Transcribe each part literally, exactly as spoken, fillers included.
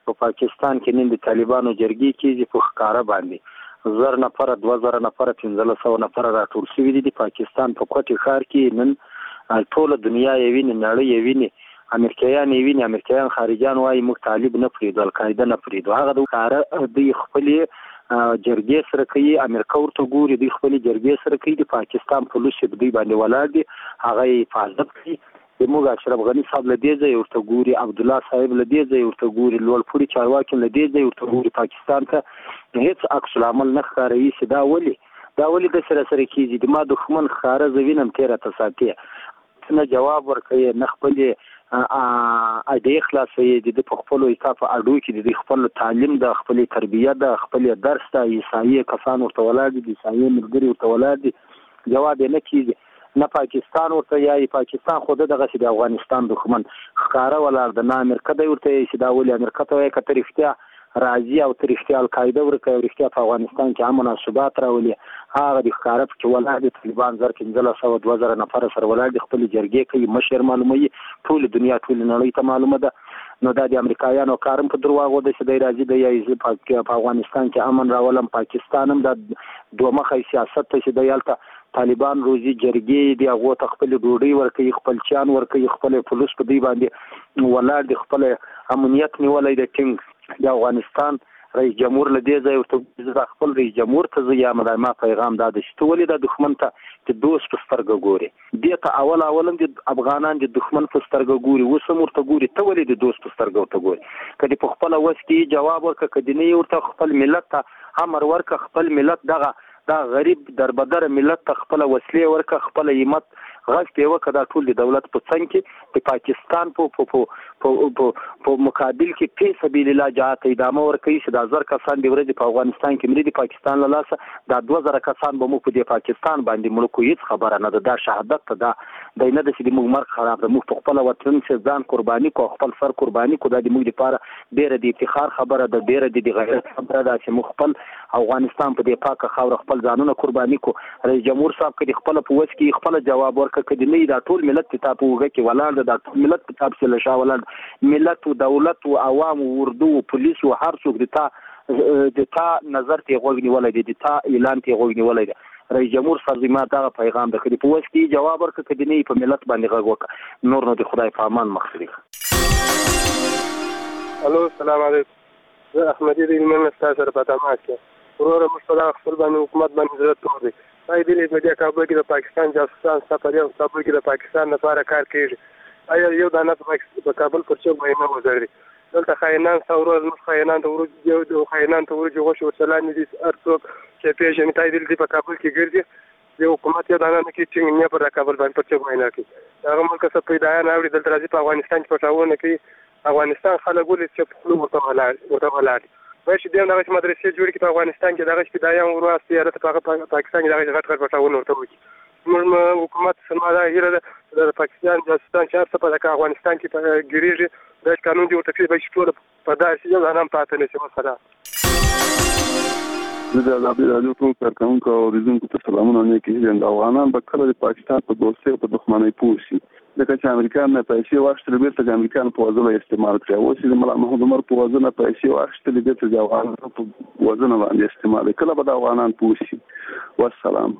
په پاکستان کې نن د طالبانو جرګې کېږي په ښکاره باندې زر نفره دوه زره نفره پنځلس سوه نفره راټول شوي دي. د پاکستان په کوټې ښار کې نن ټوله دنیا یې ویني، نړۍ یې ویني، امریکایان یې ویني. امریکایان خارجان وایي موږ طالب نه پرېږدو، القاعده نه پرېږدو. هغه د ښکاره دوی خپلې جرګې سره کوي، امریکا ورته ګوري، دوی خپلې جرګې سره کوي. د پاکستان پولیس په دوی باندې ولاړ دي، هغه یې حفاظت کوي. زموږ اشرف غني صاحب له دې ځایه ورته ګوري، عبدالله صاحب له دې ځایه ورته ګوري، لوړپوړي چارواکي له دې ځایه ورته ګوري. پاکستان ته هېڅ عکس العمل نه ښکاروي چې دا ولې دا ولې داسې راسره کېږي. د ما دښمن ښکاره زه وینم تی راته ساتې، نه جواب ورکوي، نه خپلې اډې خلاصوي. د ده په خپلو ستا په اډو کې د دوی خپل تعلیم ده، خپلې تربیه ده، خپلې درس ده. عیسایي کسان ورته ولاړ دي، د عیسایي ملګري ورته ولاړ دي، جواب یې نه کېږي. نه پاکستان ورته یایي، پاکستان خو ده دغسې د افغانستان دښمن ښکاره ولاړ ده. نه امریکا دی ورته یایي چې دا ولې امریکا ته وایي که ته رښتیا راځي او ته رښتیا القاعده ورکوي او رښتیا په افغانستان کې امن او ثبات راولي، هغه د ښکاره پکې ولاړ دي. طالبان زر پنځلس سوه دوه زره نفره سره ولاړ دي، خپلې جرګې کوي، مشر معلوموي، ټولې دنیا ټولې نړۍ ته معلومه ده. نو دا د امریکایانو کار هم په درواغو ده چې دی راځي دی یایي زه په افغانستان کې امن راولم. پاکستان هم دا دوه مخی سیاست ته چې دی هلته طالبان روزي جرګې دي، هغو ته خپلې ډوډۍ ورکوي، خپلچیان ورکوي، خپل پولیس په دوی باندې ولاړ دي، خپل امنیت نیولی دی ټینګ. د افغانستان رئیس جمهور له دې ځایه ورته زه خپل رئیس جمهور ته زه یم، دا ما پیغام دا ده چې ته ولې دا دښمن ته د دوست په سترګه ګورې. دې ته اول اول هم د افغانان د دښمن په سترګه ګوري، اوس هم ورته ګوري، ته ولې د دوست په سترګه ورته ګوري. که دې په خپله وس کې جواب ورکړه، که دې نه یې ورته خپل ملت ته امر ورکړه، خپل ملت دغه دا غریب دربدره ملت ته خپله وسلې ورکړه، خپله همت غږ پې وکړه. دا ټول د دولت په څنګ کې د پاکستان په په مقابل کې فی سبیل الله جهاد ته ادامه ورکوي چې دا زر کسان د ورځې په افغانستان کې مري، د پاکستان له لاسه دا دوه زره کسان به موږ په دې پاکستان باندې مړه کړو. هېڅ خبره نه ده، دا شهادت ته دا دی نه ده چې د موږ مرګ خراب ده. موږ په خپله وطن چې ځان قرباني کړو، خپل سر قرباني کړو، دا د موږ لپاره ډېره د افتخار خبره ده، ډېره د غیرت خبره ده چې موږ خپل افغانستان په دې پاکه خاوره خپل ځانونه قرباني کړو. رئیس جمهور صاحب که د خپله په وس کې خپله جواب ورکړه، که د نه دا ټول ملت په تا په اوږه کې ولاړ ده، دا ټول ملت په تا پسې له شا ولاړ ده، ملت و دولت و عوام و اردو و پولیس و هر څوک د تا د تا نظر ته یې غوږ نیولی دی، د تا اعلان ته یې غوږ نیولی دی. رئیس جمهور صاحب زما دغه پیغام ده، که د په وس کې جواب ورکړه، که د نه په ملت باندې غږ وکړه، نور نو د خدای په امان مخلي. الو السلام علیکم، زه احمدي د هلمند ستا سره په تماس کې وروره. موږ په دغه خپل باندې حکومت باندې زړه تور دی. آیا دې په دې کابل کې د پاکستان جاسوسان ستا په دې کابل کې د پاکستان لپاره کار کوي؟ آیا یو دانه په کابل پر چوک باندې نه وزري؟ دلته خاینان ستا ورور زموږ خاینان ته ورځي، یو خاینان ته ورځي غوښې ورسلانې دي، هر څوک چې پېژني تا یې دې په کابل کې ګرځي. د حکومت یو دانه نه کوي، ټینګ نه پر کابل باندې پر چوک باندې نه کوي. هغه ملک څه پیدایان راوړي دلته راځي په افغانستان کې پټاونه کوي. افغانستان خلک ولې چې په خوله ورته ولاړ دي. وایي چې دې دغسې مدرسې جوړې کړي په افغانستان کې، دغسې فدایان ور واستوي، هلته په هغه پاکستان کې دغسې غټ غټ پټاونه ورته وکړي. زموږ حکومت زما دا هیله ده چې د پاکستان جاسوسان چې هر څه په دغه افغانستان کې ګېرېږي، داسې قانون جوړ کړي به چې ټوله په داسې یو دانه هم پاتې نه شي. وسله زه د ازادي راډیو ټول کارکوونکو او اورېدونکو ته سلامونه نیک هیلې. افغانان به کله د پاکستان په دوستۍ او په دښمنۍ پوه شي، ځکه چې امریکایان نه پیسې واخیستلې بېرته د امریکایانو په وژنه استعمال کړي. اوس یې د ملا محمود عمر په وژنه پیسې واخیستلې بېرته د افغانانو په وژنه باندې استعمال کړي. کله به د افغانان پوه شي؟ والسلام.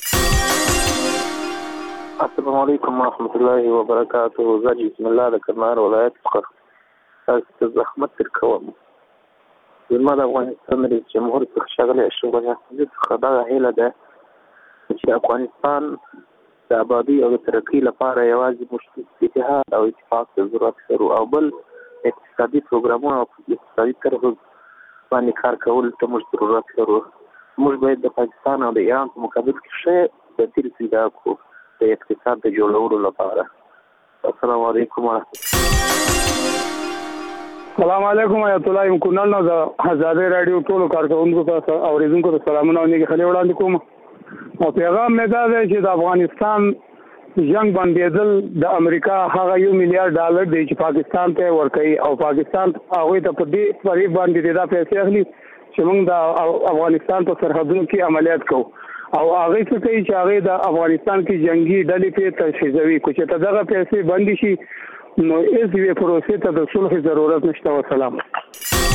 السلام علیکم ورحمۃ اللہ وبرکاتہ. زه بسم الله د کندهار ولایت څخه تاسو ته زحمت درکوم. زما د افغانستان رئیس جمهور څخه ښاغلی اشرف غني څخه دغه هیله ده چې افغانستان د آبادۍ او د ترقۍ لپاره یوازې موږ اتحاد او اتفاق ته ضرورت لرو، او بل اقتصادي پروګرامونه او اقتصادي طرحو باندې کار کولو ته موږ ضرورت لرو. موږ باید د پاکستان او د ایران په مقابل کې ښه بدیل پیدا کړو د اقتصاد د جوړولو لپاره. السلام علیکم ورحمۃ الله. السلام علیکم آیت الله یم کونړ نه د ازادي راډیو ټولو کارکوونکو ته او اورېدونکو ته سلامونه او نیکې خلې وړاندې کوم. او پیغام مې دا دی چې د افغانستان جنگ بندېدل د امریکا هغه یو میلیارډ ډالر دی چې پاکستان ته ورکوي، او پاکستان هغوی ته په دې فریب باندې دا پیسې اخلي چې موږ د افغانستان په سرحدونو کې عملیات کوو، او هغوی څه کوي چې هغوی د افغانستان کې جنگي ډلې پرې تجهیزوي. که چېرته دغه پیسې بندې شي نو هېڅ یوې پروسې ته د صلح ضرورت نشته. وسلام.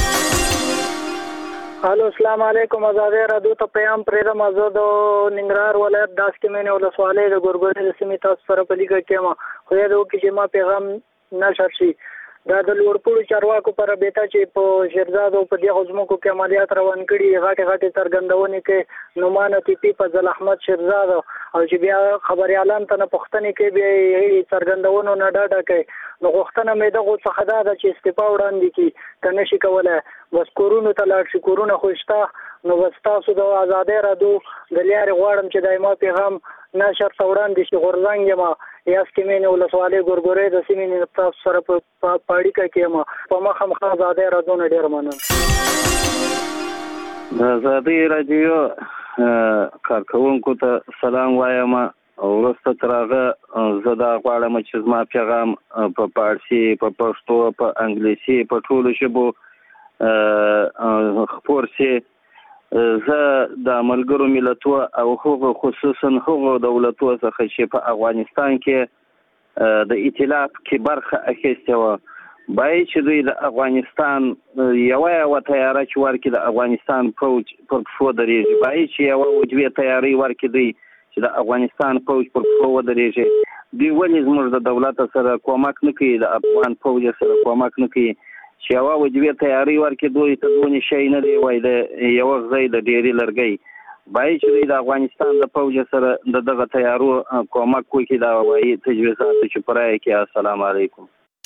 الو السلام علیکم آزادۍ رادیو ته پیغام پرېږدم. زه د ننګرهار ولایت داسکې مینې ولسوالۍ د ګورګورې د سیمې تاسو سره په لیکه کې یم. خدای دې وکړي چې ما پیغام نشر شي. دا د لوړپوړو چارواکو په رابطه چې په شیرزاد او په دغو ځمکو کې عملیات روان کړي غټې غټې څرګندونې کوي نومان ټیپي فضل احمد شیرزاد او چې بیا خبریالان ته نه پوښتنې کوي بیا یې څرګندونو نه ډاډه کوي. نو غوښتنه مې دغو څخه دا ده چې استعفا وړاندې کړي که نه شي کولی بس کورونو ته لاړ شي. کورونه خو شته نو بس تاسو د آزادۍ رادیو د لارې غواړم چې دا ما پیغام نشر ته وړاندې شي. غورځنګ یم یاسکې مینې ولسوالۍ ګورګورې د سیمې تاسو سره په اړیکه کې یم. په مخامخ آزادۍ رادیو نه ډېر مننه. د آزادۍ رادیو کارکوونکو ته سلام وایم. وروسته تر هغه زه دا غواړم چې زما پیغام په فارسي په پښتو په انګلیسي په ټولو ژبو خپور شي. زه د ملګرو ملتو او هغو خصوصا هغو دولتو څخه چې په افغانستان کې د ائتلاف کې برخه اخیستې وه باید چې دوی د افغانستان یوه یوه تیاره چې ورکړي د افغانستان پوځ پر پښو درېږي. باید چې یوه وجوې تیارۍ ورکړي دوی چې د افغانستان پوځ پر پښو ودرېږي. دوی ولې زموږ د دولت سره کومک نه کوي د افغان پوځ سره کومک نه کوي چې یوه وجوې تیارۍ ورکړي دوی ته دونې شی نه دی وای د یوه غځی د ډېرې لرګۍ. باید چې دوی د افغانستان د پوځ سره د دغه تیارو کومک وکړي د هوایي تجهیزاتو چې په رایه کې. السلام علیکم.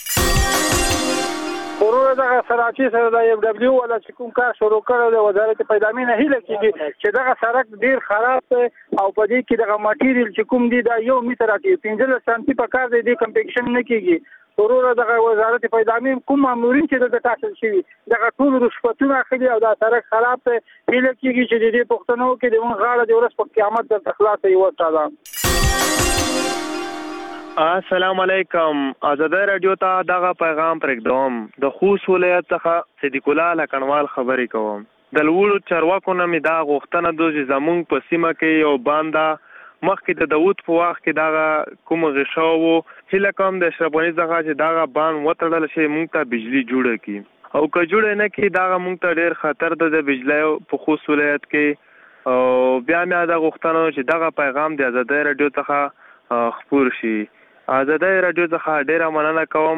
ورور دغه سراچي سره د ایف ډبلیو ولا چې کوم کار شروع کړی د وزارت پیدامي نه هیله کېږي چې دغه سړک ډیر خراب دی او په دې کې دغه ماټیریل چې کوم دی دا یو متر راکې پنځلس سانتي په کار دی د کمپیکشن نه کېږي. ورور دغه وزارت پیدامي کوم مامورین چې د تاسو شوي دغه ټول رشوتونه اخلي او دا سړک خراب دی هیله کېږي چې د دې پښتنو کې د مون غاړه د ورځ په قیامت د اخلاص یو تعالی. السلام علیکم. آزادۍ رادیو ته دغه پیغام پرېږدم. د خوست ولایت څخه صدیق الله لکنوال خبرې کوم. د لوړو چارواکو نه مې دا غوښتنه ده چې زموږ په سیمه کې یو بانده مخکې د داود په وخت کې دغه کوم غشا و هیله کوم د اشرف غني څخه چې دغه بان وتړل شي موږ ته بجلی جوړه کړي او که جوړه نه کړي دغه موږ ته ډېر خطر ده د بجلی په خوست ولایت کې. او بیا مې دا غوښتنه چې دغه پیغام د آزادۍ رادیو څخه خپور شي. آزادۍ رادیو څخه ډیره مننه کوم.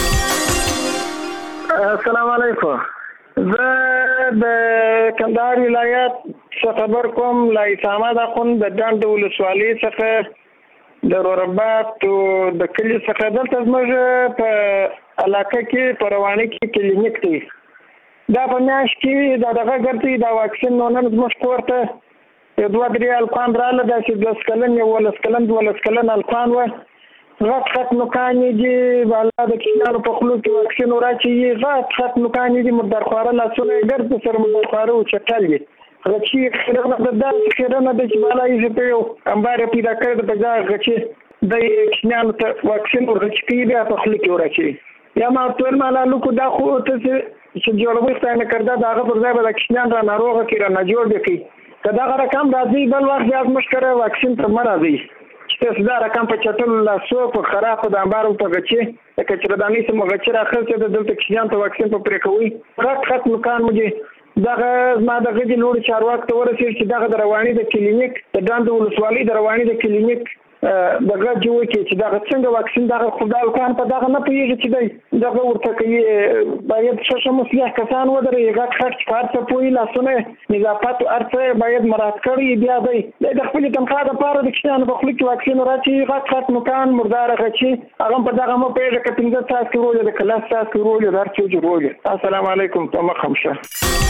السلام علیکم. زه د کندهار ولایت څخه خبر کوم. لایس احمد اخوند د ډنډ ولسوالۍ څخه د روربات د کلي څخه. دلته زموږ په علاقه کې په رواني کې کلینیک دی. دا په میاشت کې دا دغه ګرځي دا واکسین نو نن زموږ کور ته یو دوه درې الکان راله داسې لس کلن یولس کلن دولس کلن الکان وه. غټ غټ نوکانې دي بالا د کښینانو په خولو کې واکسین وراچوي. غټ غټ نوکانې دي مردارخواره لاسونه یې ګرد سره مردارخواره وچټل دي. غچي خیرونه د داسې خیرونه ده چې بالا یې په یو امبار یې پیدا کړی ده په ځای غچي د کښینانو ته واکسین ورغچي کوي بیا په خوله کې وراچوي. یا ما ورته ویل مالا لوکو دا خو ته چې جوړوي خدای نه کرده د هغه پر ځای به د کښینان را ناروغه کړي را ناجوړ دې کړي. که دغه رقم راځي بل وخت بیا زموږ کره واکسین ته مه راځئ. چې دا رقم په چټلو لاسو په خرابو د امبارو په غچې لکه چې ردانۍ سمو غچې راخلڅې د دلته کښینان ته واکسین په پرې کوئ. غټ غټ نوکان مو دي. دغه زما دغه دي لوړ چارواک ته ورسېږي چې دغه د رواني د کلینیک د ډنډ ولسوالۍ د رواني د کلینیک دغه جوړ کړي چې دغه څنګه واکسین دغه خدای الکان په دغه نه پوهېږي چې دی دغه ورته کوي. باید ښه ښه مسلح کسان ودرېږي. غټ غټ چې په هر څه پوهي لاسونه نظافت هر څه باید مراعات کړي. بیا دی دی د خپلې تنخوا دپاره د کښینانو په خوله کې واکسین وراچوي. غټ غټ نوکان مرداره غچي هغه هم په دغه مه پوهېږه که پنځه څاڅکي ورولې ده که لس څاڅکي ورولې ده هر څه ورولې. السلام علیکم. په مخ هم شه.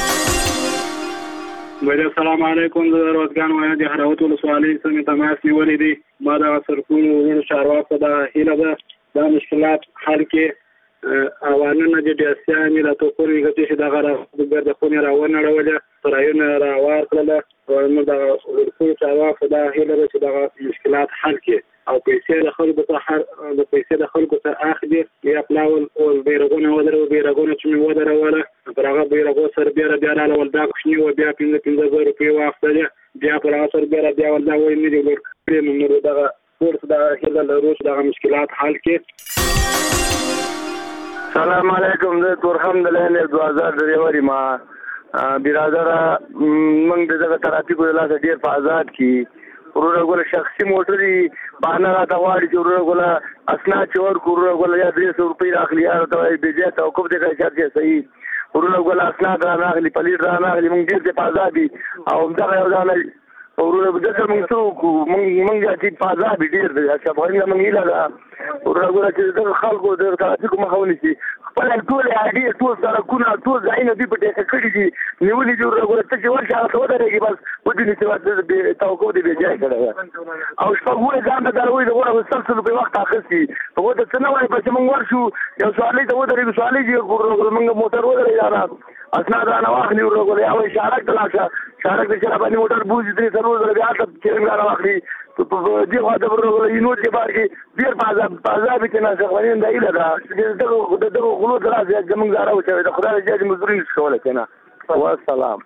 بله السلام علیکم. د روزګان ولایت د هراوت ولسوالۍ سمې تماس نیولی دی. ما دغه سرکونو وروڼو چارواکو دا هیله ده دا مشکلات حل کړي. اوانونه د ډیاسیا ملتوپور ویږي چې دغه ګرده خونې راونړولې سرایونه راوار کړله. نو دغه ټولو چارواکو دا هیله ده چې دغه مشکلات حل کړي او پیسې د خلکو څخه د پیسې د خلکو څخه اخلي. یا پلاول او بیرغونه ودرول بیرغونه چې مې ودروله پر هغه بیرغو سره بیا بیا راول دا کوچني و بیا پنځه پنځه زره روپۍ واخیستلې بیا پر هغه سره بیا بیا ول دا وایي نه دي لوړ کړي. نو دغه ټول دا هیله لرو چې دغه مشکلات حل کړي. سلام علیکم. زه تورخم د لینې دوازار ډریور یم. برادر موږ دغه ترافیکو د لاسه ډېر په آزاد کړي وروره ګوله شخصي موټرې بهانه راته غواړي چې وروره ګوله اسناد چې ورکړو وروره ګوله یا درې سوه روپۍ راخلي یا راته وایي بې ځایه توقف دی که چېرته صحیح وروره ګوله اسناد راناخلي پلیټ راناخلي موږ ډېر دی په آزاد دي او همدغه یو ځانه وروره دلته موږ څه وکړو موږ موږ چې په آزاد ډېر دی افغاني زموږ هیله ده وروره ګوله چې دغه خلکو د ترافیکو مخه ونیسي خپل ټول اډې ټول سړکونه ټول ځایونه دوی په ټیکه کړي دي نیولي دي وروره ګوله ته چې ورشې هغه ته ودرېږي بس ودرېږي چې توقف دې بې ځای کړی او شپږ وایي ځان ته دروي د غوره سل سل روپۍ وخت اخیستي په ورته څه نه وایي پسې موږ ورشو یو سوالۍ ته ودرېږو سوالۍ چې وروره ګوله موږ موټر ودرېږي رانه اسناد رانه واخلي وروره ګوله یا وایي شارک ته لاړ شه شارک ته چې راباندې موټر بوځي درې څلور ځله بیا هلته چرنګ رانه واخلي دې خوا ته وروره ګوله یونو چې بار کې ډېر په عذاب په عذاب کې ناصر افغاني دا هیله ده چې دغه د دغو غلو ته راشي زموږ ځاره وچوي د خدای جل مزدوري نشي کولی که نه والسلام.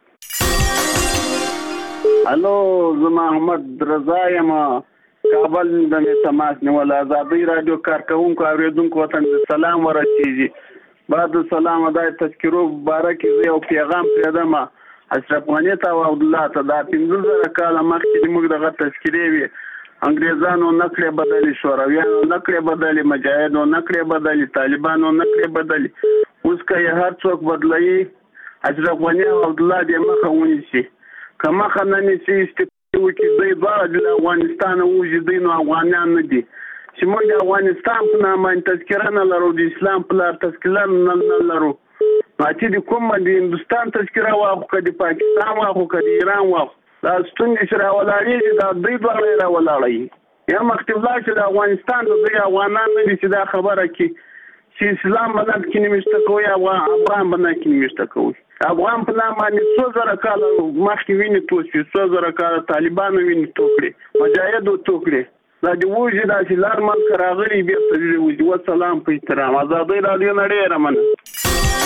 الو زه محمد رضا یم کابل د مې تماس نیول ازادۍ راډیو کارکوونکو اورېدونکو وطن سلام ورسېږي بعد السلام دا تذکرو باره کې زه یو پیغام پرېږدم اشرف غني ته او عبدالله ته دا پنځه زره کاله مخکې موږ دغه تذکرې وي انګریزانو نکړې بدلې شورویانو نکړې بدلې مجاهدو نکړې بدلې طالبانو نکړې بدلې اوس که یې هر څوک بدلوي اشرف غني او عبدالله دې مخه ونیسي که مخه نه نیسي استفادې وکړي دوی دواړه له افغانستانه ووځي دوی نو افغانان نه دي چې موږ د افغانستان په نامه تذکره نه لرو د اسلام په لار تذکره نه لرو نو چې د کوم د هندوستان تذکره واخو که د پاکستان واخو که د ایران واخو دا ستونزې چې راولاړېږي دا دوی دواړه یې راولاړوي یا مخکې ولاړ چې د افغانستان د دوی افغانان نه دي چې دا خبره کړي چې اسلام به نه کې نمیشته کوي افغان به نه کې نمیشته کوي افغان په نام باندې څو زره کاله مخکې وینې توی شوي څو زره کاله طالبانو وینې توی کړې مجاهدو توی کړې دا د ووځي داسې لار منځ راغلي بېرته دې وځي والسلام په احترام ازادۍ راډیو نه ډېره مننه.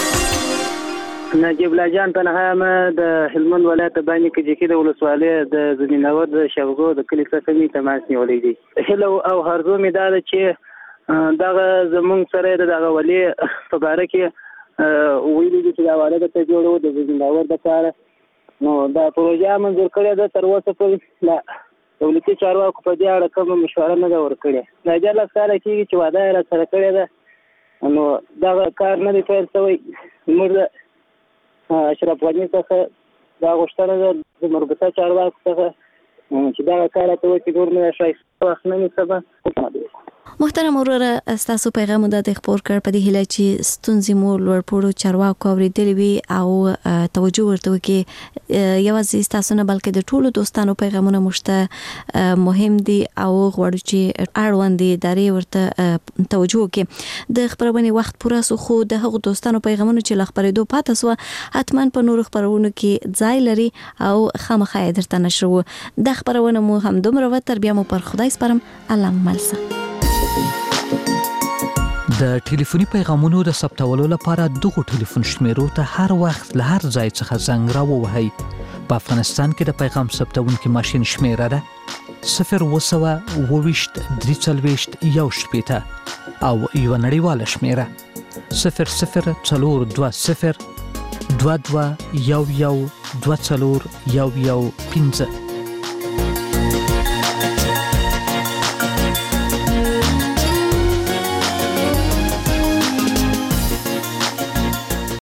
نجیب الله جان په نهایمه د هلمند ولایت باندې کجکي د ولسوالۍ د زمینور د شغزو د کلي څخه مې تماس نیولی دی. هیله او هرزو مې دا ده چې دغه زمونږ سره د دغه ولي په باره کې ویلي دي چې دا واده ته جوړو د زمینور دپاره نو دا پروژه منظور کړې ده تر اوسه پورې لا دولتي چارواکو په دې اړه کومه مشوره نه ده ورکړې. دا ډېر لس کاله کېږي چې واده یې راسره کړې ده نو دغه کار نه دی پیل شوی. موږ اشرف غني څخه دا غوښتنه ده د مربوطه چارواکو څخه چې دغه کار ته وکړي نور نه ښایسته وخت نه نیسه به. محترم وروره ستاسو پیغام مو د خپور کړ په دې هیله چې ستونزې مو لوړپوړو چارواکو اورېدلې وي او توجه ورته وکړي یوازې ستاسو نه بلکې د ټولو دوستانو پیغامونه مو شته مهم دي او غواړو چې اړوندې ادارې ورته توجه وکړي. د خپرونې وخت پوره سو خو د هغو دوستانو پیغامونو چې له خپرېدو پاته سوه حتما په نورو خپرونو کې ځای لري او خامخا یې درته نشروو. دا خپرونه مو همدومره وه تر بیا مو پر خدای سپارم. الله مو مل شه. د ټلیفوني پیغامونو د ثبتولو لپاره دغو ټلیفون شمیرو ته هر وخت له هر ځای څخه زنګ راووهئ. په افغانستان کې د پیغام ثبتونکي ماشین شمیره ده صفر اووه سوه اووه ویشت درې څلوېښت یو شپېته او یوه نړیواله شمیره صفر صفر څلور دوه صفر دوه دوه یو یو دوه څلور یو یو پنځه.